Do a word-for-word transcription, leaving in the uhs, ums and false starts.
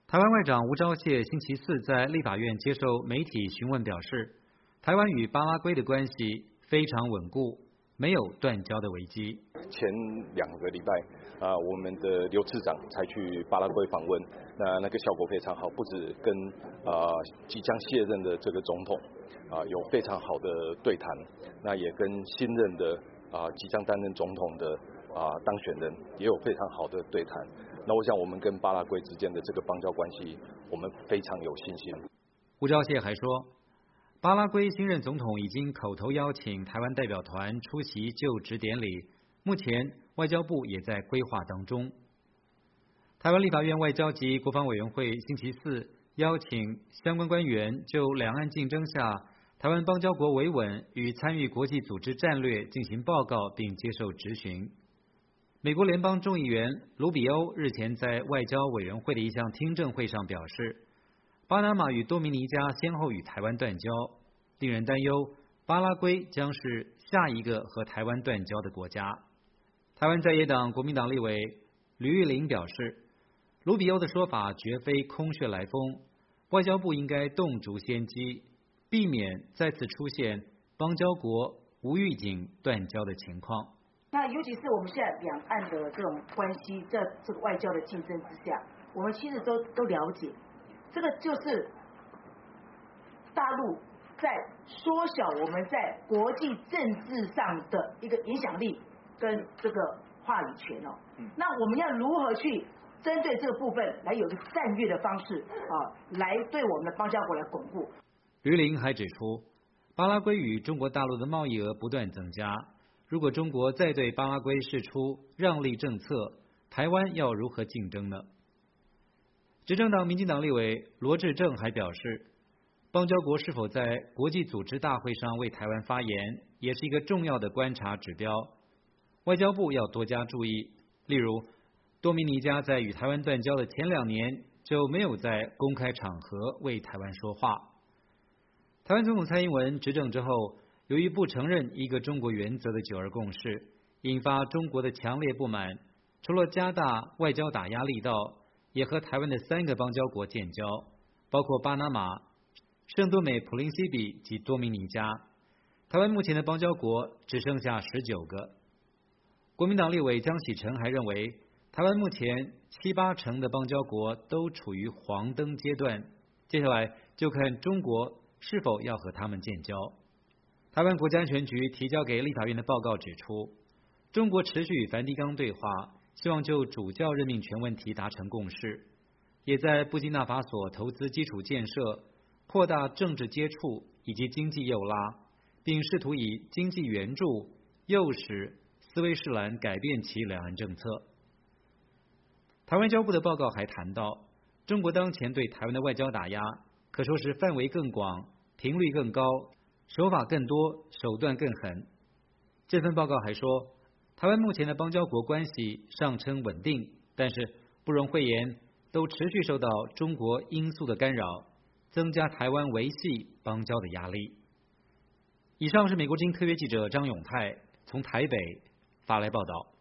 台湾外长吴钊燮星期四在立法院接受媒体询问表示，台湾与巴拉圭的关系非常稳固，没有断交的危机。 前两个礼拜啊、呃，我们的刘次长才去巴拉圭访问，那那个效果非常好，不止跟啊、呃、即将卸任的这个总统啊、呃、有非常好的对谈，那也跟新任的啊、呃、即将担任总统的啊、呃、当选人也有非常好的对谈。那我想我们跟巴拉圭之间的这个邦交关系，我们非常有信心。 吴钊燮还说，巴拉圭新任总统已经口头邀请台湾代表团出席就职典礼，目前外交部也在规划当中。台湾立法院外交及国防委员会星期四邀请相关官员就两岸竞争下台湾邦交国维稳与参与国际组织战略进行报告，并接受质询。美国联邦众议员卢比欧日前在外交委员会的一项听证会上表示，巴拿马与多米尼加先后与台湾断交，令人担忧巴拉圭将是下一个和台湾断交的国家。台湾在野党国民党立委吕玉玲表示，卢比欧的说法绝非空穴来风，外交部应该洞烛先机，避免再次出现邦交国无预警断交的情况。 那尤其是我们现在两岸的这种关系，在这个外交的竞争之下，我们其实都都了解，这个就是大陆在缩小我们在国际政治上的一个影响力跟这个话语权哦。那我们要如何去针对这个部分来有一个战略的方式啊，来对我们的邦交国来巩固？ 于林还指出，巴拉圭与中国大陆的贸易额不断增加。如果中国再对巴拉圭释出让利政策，台湾要如何竞争呢？执政党民进党立委罗致政还表示，邦交国是否在国际组织大会上为台湾发言，也是一个重要的观察指标。外交部要多加注意，例如多米尼加在与台湾断交的前两年就没有在公开场合为台湾说话。台湾总统蔡英文执政之后，由于不承认一个中国原则的九二共识，引发中国的强烈不满，除了加大外交打压力道，也和台湾的三个邦交国建交，包括巴拿马、圣多美普林西比及多米尼加。台湾目前的邦交国只剩下十九个。国民党立委江启臣还认为，台湾目前七八成的邦交国都处于黄灯阶段，接下来就看中国是否要和他们建交。台湾国家安全局提交给立法院的报告指出，中国持续与梵蒂冈对话，希望就主教任命权问题达成共识，也在布基纳法索投资基础建设，扩大政治接触以及经济诱拉，并试图以经济援助诱使斯威士兰改变其两岸政策。台湾外交部的报告还谈到，中国当前对台湾的外交打压可说是范围更广、频率更高、手法更多、手段更狠。这份报告还说，台湾目前的邦交国关系尚称稳定，但是不容讳言，都持续受到中国因素的干扰，增加台湾维系邦交的压力。以上是美国之音特约记者张永泰从台北发来报道。